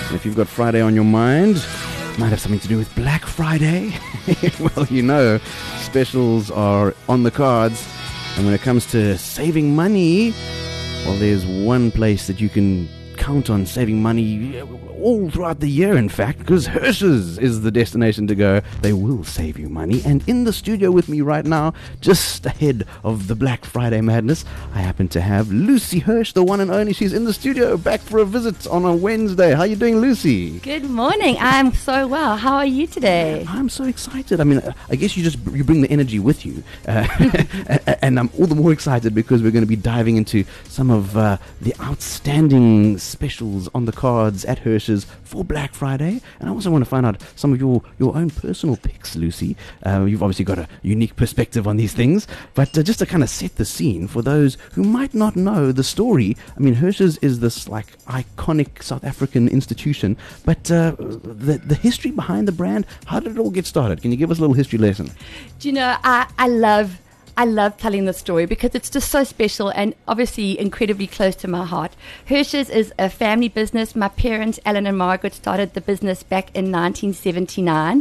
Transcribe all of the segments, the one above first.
If you've got Friday on your mind, it might have something to do with Black Friday. Well, you know, specials are on the cards. And when it comes to saving money, well, there's one place that you can count on saving money all throughout the year, in fact, because Hirsch's is the destination to go. They will save you money. And in the studio with me right now, just ahead of the Black Friday madness, I happen to have Lucy Hirsch, the one and only. She's in the studio, back for a visit on a Wednesday. How are you doing, Lucy? Good morning. I'm so well. How are you today? I'm so excited. I mean, I guess you bring the energy with you. And I'm all the more excited because we're going to be diving into some of the outstanding specials on the cards at Hirsch's for Black Friday. And I also want to find out some of your own personal picks, Lucy. You've obviously got a unique perspective on these things, but just to kind of set the scene for those who might not know the story. I mean, Hirsch's is this like iconic South African institution, but the history behind the brand, how did it all get started? Can you give us a little history lesson? Do you know, I love telling the story because it's just so special and obviously incredibly close to my heart. Hirsch's is a family business. My parents, Alan and Margaret, started the business back in 1979.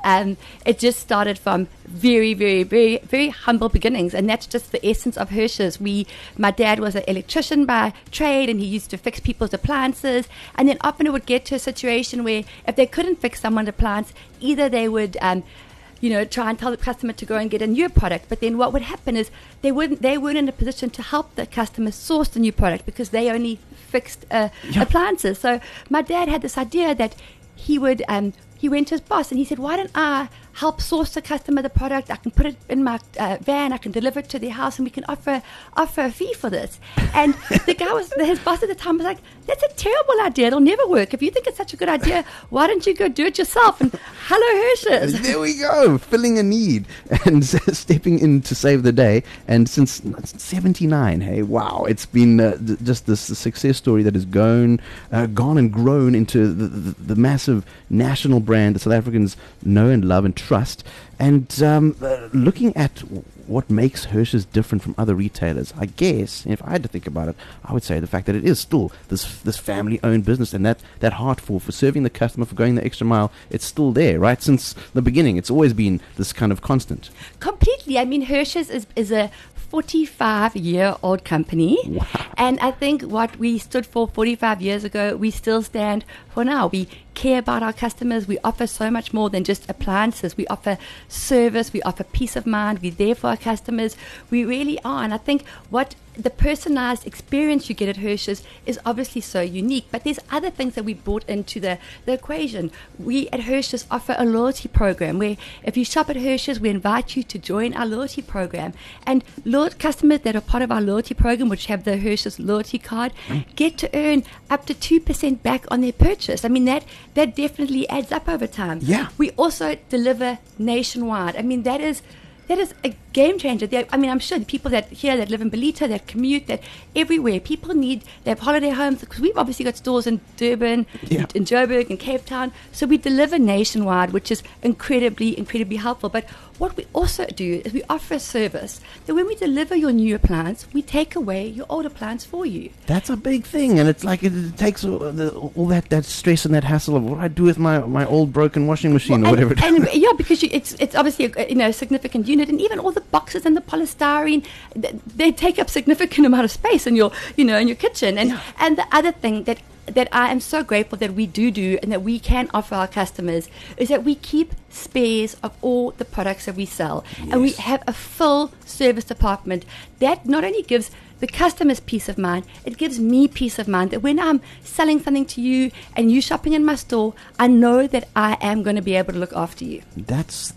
It just started from very, very, very, very humble beginnings, and that's just the essence of Hirsch's. My dad was an electrician by trade, and he used to fix people's appliances, and then often it would get to a situation where if they couldn't fix someone's appliance, either they would try and tell the customer to go and get a new product. But then what would happen is they weren't in a position to help the customer source the new product because they only fixed appliances. So my dad had this idea that he went to his boss and he said, why don't I help source the customer the product? I can put it in my van, I can deliver it to their house, and we can offer a fee for this. And his boss at the time was like, that's a terrible idea, it'll never work. If you think it's such a good idea, why don't you go do it yourself? And hello, Hirsch's. There we go, filling a need and stepping in to save the day. And since 79, hey, wow, it's been just this success story that has gone and grown into the massive national brand that South Africans know and love and trust. And looking at what makes Hirsch's different from other retailers, I guess, if I had to think about it, I would say the fact that it is still this family-owned business, and that heart for serving the customer, for going the extra mile, it's still there, right? Since the beginning, it's always been this kind of constant. Completely. I mean, Hirsch's is a 45-year-old company. Wow. And I think what we stood for 45 years ago, we still stand for now. We care about our customers. We offer so much more than just appliances. We offer service. We offer peace of mind. We're there for our customers. We really are. And I think what the personalized experience you get at Hirsch's is obviously so unique, but there's other things that we brought into the equation. We at Hirsch's offer a loyalty program where if you shop at Hirsch's, we invite you to join our loyalty program. And customers that are part of our loyalty program, which have the Hirsch's loyalty card, get to earn up to 2% back on their purchase. I mean, that definitely adds up over time. Yeah. We also deliver nationwide. I mean, that is a game changer. I mean, I'm sure the people that live in Ballito, that commute, that everywhere, people they have holiday homes, because we've obviously got stores in Durban, in Joburg, and Cape Town. So we deliver nationwide, which is incredibly, incredibly helpful. But what we also do is we offer a service that when we deliver your new appliance, we take away your old appliance for you. That's a big thing, and it's like it takes all that stress and that hassle of what I do with my old broken washing machine or whatever. Because it's obviously a significant unit, and even all the boxes and the polystyrene, they take up significant amount of space in your kitchen. And the other thing that I am so grateful that we do and that we can offer our customers is that we keep spares of all the products that we sell. Yes. And we have a full service department that not only gives the customer's peace of mind, it gives me peace of mind that when I'm selling something to you and you shopping in my store, I know that I am going to be able to look after you. That's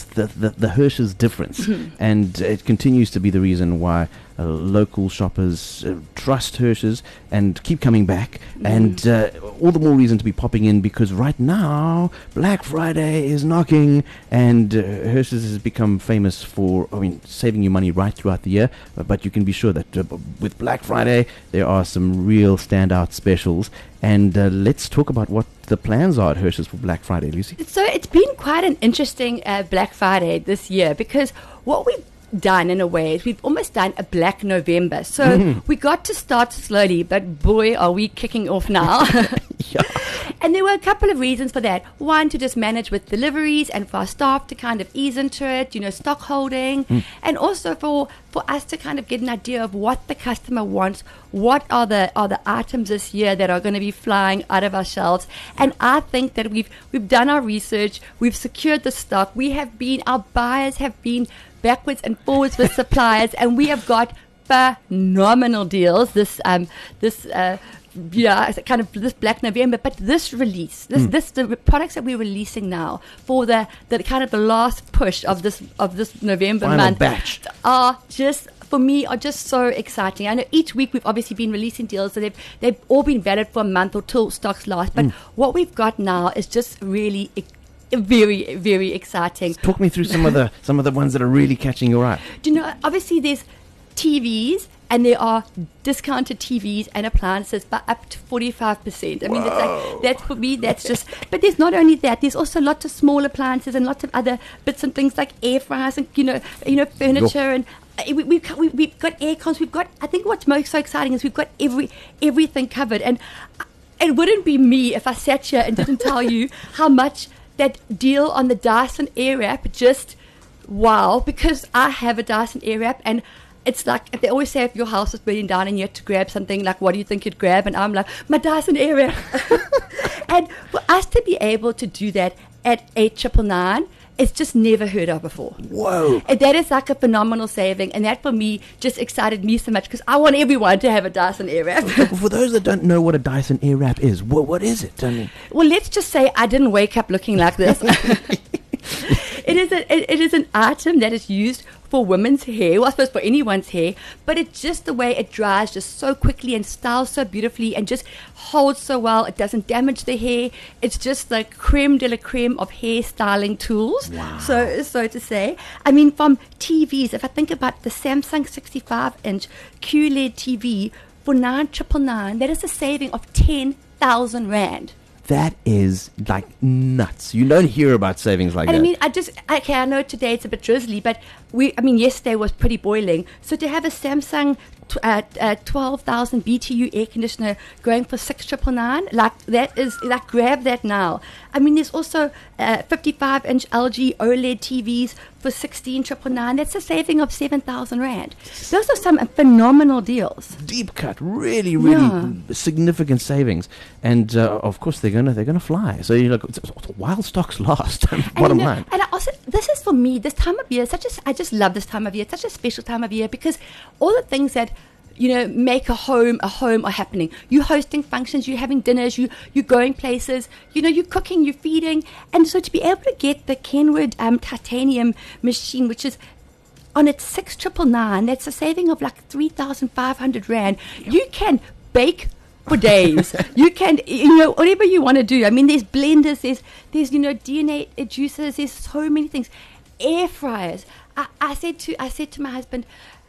the Hirsch's difference. Mm-hmm. And it continues to be the reason why local shoppers trust Hirsch's and keep coming back. And all the more reason to be popping in, because right now Black Friday is knocking, and Hirsch's has become famous for saving you money right throughout the year. But you can be sure that with Black Friday there are some real standout specials. And let's talk about what the plans are at Hirsch's for Black Friday, Lucy. So it's been quite an interesting Black Friday this year, because what we've done in a way is we've almost done a Black November. So we got to start slowly, but boy, are we kicking off now. Yeah. And there were a couple of reasons for that. One, to just manage with deliveries and for our staff to kind of ease into it, stock holding, and also for us to kind of get an idea of what the customer wants, what are the items this year that are going to be flying out of our shelves. And I think that we've done our research, we've secured the stock, our buyers have been backwards and forwards with suppliers, and we have got phenomenal deals this Black November. But this release, the products that we're releasing now for the kind of the last push of this November Final month batch are just so exciting. I know each week we've obviously been releasing deals, so they've all been valid for a month or till stocks last. But what we've got now is just really very, very exciting. Talk me through some of the ones that are really catching your eye. Do you know, obviously there's TVs, and there are discounted TVs and appliances by up to 45%. I mean, that's for me, that's just... But there's not only that, there's also lots of small appliances and lots of other bits and things like air fryers and, furniture and... We've got air cons. We've got... I think what's most so exciting is we've got everything covered. And it wouldn't be me if I sat here and didn't tell you how much that deal on the Dyson Airwrap just... Wow, because I have a Dyson Airwrap, and it's like, they always say if your house is burning down and you have to grab something, like, what do you think you'd grab? And I'm like, my Dyson Airwrap. And for us to be able to do that at 8,999, it's just never heard of before. Whoa. And that is like a phenomenal saving. And that for me just excited me so much, because I want everyone to have a Dyson Airwrap. For those that don't know what a Dyson Airwrap is, what is it? Well, let's just say I didn't wake up looking like this. It is an item that is used for women's hair, well, I suppose for anyone's hair, but it's just the way it dries just so quickly and styles so beautifully and just holds so well. It doesn't damage the hair. It's just the creme de la creme of hair styling tools. Wow. So to say. I mean, from TVs, if I think about the Samsung 65-inch QLED TV for 9,999, that is a saving of 10,000 Rand. That is like nuts. You don't hear about savings like that. I mean, I know today it's a bit drizzly, but yesterday was pretty boiling. So to have a Samsung 12,000 BTU air conditioner going for 6,999, like that is, like, grab that now. I mean, there's also 55-inch LG OLED TVs for 16,999. That's a saving of 7,000 Rand. Those are some phenomenal deals. Deep cut, really, significant savings, and of course they're gonna fly. So while stocks last, bottom line. And also, this is for me, this time of year. I just love this time of year. It's such a special time of year, because all the things that make a home are happening. You're hosting functions, you're having dinners, you're going places, you're cooking, you're feeding. And so to be able to get the Kenwood titanium machine, which is on its 6,999, that's a saving of like 3,500 Rand. You can bake for days. You can, whatever you want to do. I mean, there's blenders, there's DNA juicers, there's so many things. Air fryers. I said to my husband,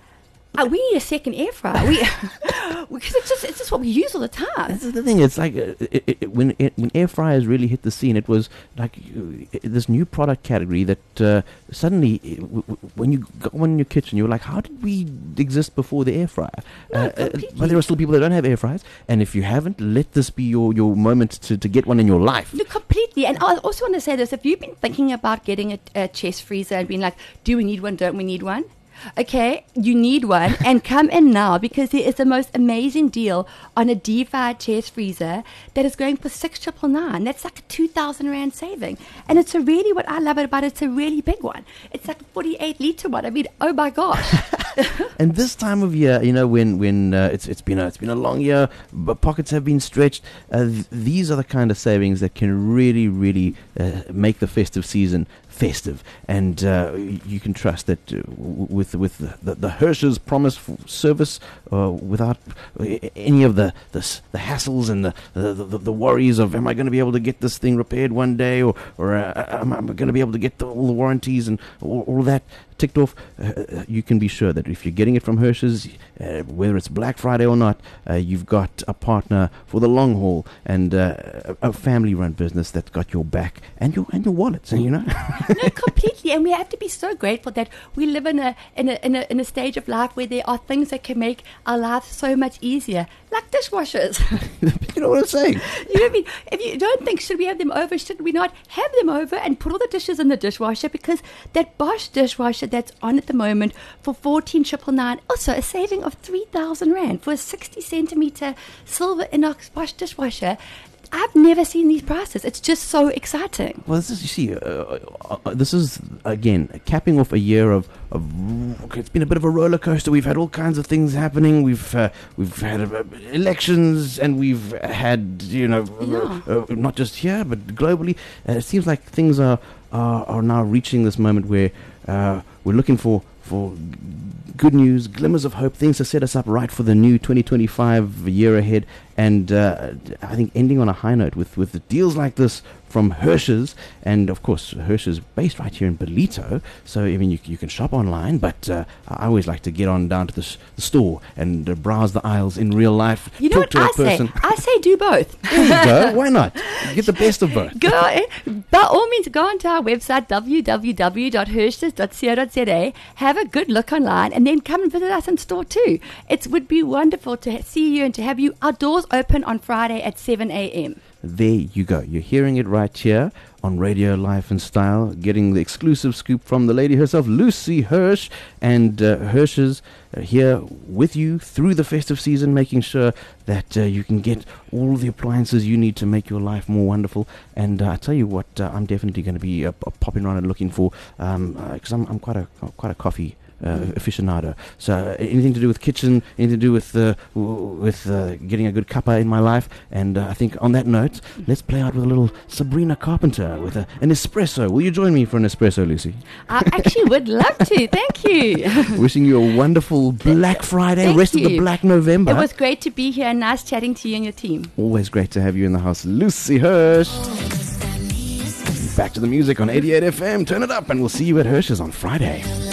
we need a second air fryer. Because it's just what we use all the time. That's the thing. It's like when air fryers really hit the scene, it was like this new product category that suddenly, when you go in your kitchen, you're like, how did we exist before the air fryer? No, but there are still people that don't have air fryers, and if you haven't, let this be your moment to get one in your life. No, completely. And I also want to say this: if you've been thinking about getting a chest freezer and being like, do we need one? Don't we need one? Okay, you need one, and come in now, because there is the most amazing deal on a D5 chest freezer that is going for 6,999. That's like a 2,000 Rand saving, and it's what I love about it. It's a really big one. It's like a 48-liter one. I mean, oh my gosh! And this time of year, when it's been a long year, but pockets have been stretched. These are the kind of savings that can really, really make the festive season festive, and you can trust that with the Hirsch's promise for service, without any of the hassles and the worries of, am I going to be able to get this thing repaired one day, or am I going to be able to get all the warranties and all that. ticked off, you can be sure that if you're getting it from Hirsch's, whether it's Black Friday or not, you've got a partner for the long haul and a family-run business that's got your back and your wallets, and No, completely. And we have to be so grateful that we live in a stage of life where there are things that can make our lives so much easier, like dishwashers. You know what I'm saying? You know what I mean? If you don't think, should we have them over, should we not have them over and put all the dishes in the dishwasher? Because that Bosch dishwasher that's on at the moment for 14,999, also a saving of 3,000 Rand for a 60 centimeter silver inox Bosch dishwasher. I've never seen these prices. It's just so exciting. Well, this is, you see, this is, again, capping off a year of it's been a bit of a roller coaster. We've had all kinds of things happening. We've had elections, and we've had, not just here, but globally. It seems like things are now reaching this moment where we're looking for good news, glimmers of hope, things to set us up right for the new 2025 year ahead. And I think ending on a high note with deals like this from Hirsch's, and of course Hirsch's based right here in Ballito, so I mean you can shop online, but I always like to get on down to the store and browse the aisles in real life. You know what I say? I say do both. There you go. Why not? Get the best of both. Go, by all means, go onto our website www.hirsch's.co.za, have a good look online, and then come and visit us in store too. It would be wonderful to see you and to have you. Our doors open on Friday at 7 a.m. There you go. You're hearing it right here on Radio Life and Style, getting the exclusive scoop from the lady herself, Lucy Hirsch, and Hirsch's here with you through the festive season, making sure that you can get all the appliances you need to make your life more wonderful. And I tell you what, I'm definitely going to be popping around and looking for, because I'm quite a coffee aficionado. So anything to do with kitchen, anything to do with getting a good cuppa in my life. And I think on that note, let's play out with a little Sabrina Carpenter with an espresso. Will you join me for an espresso, Lucy? I actually would love to. Thank you. Wishing you a wonderful Black Friday, Thank rest you. of the Black November. It was great to be here and nice chatting to you and your team. Always great to have you in the house, Lucy Hirsch. Back to the music on 88 FM. Turn it up, and we'll see you at Hirsch's on Friday.